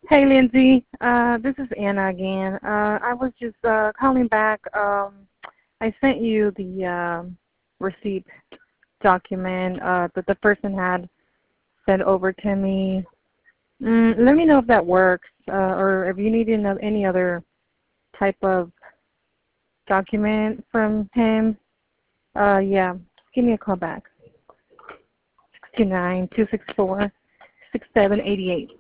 Hey, Lindsay. This is Anna again. I was just calling back. I sent you the receipt document that the person had sent over to me. Let me know if that works, or if you need any other type of document from him. Yeah, just give me a call back. 629-264-6788.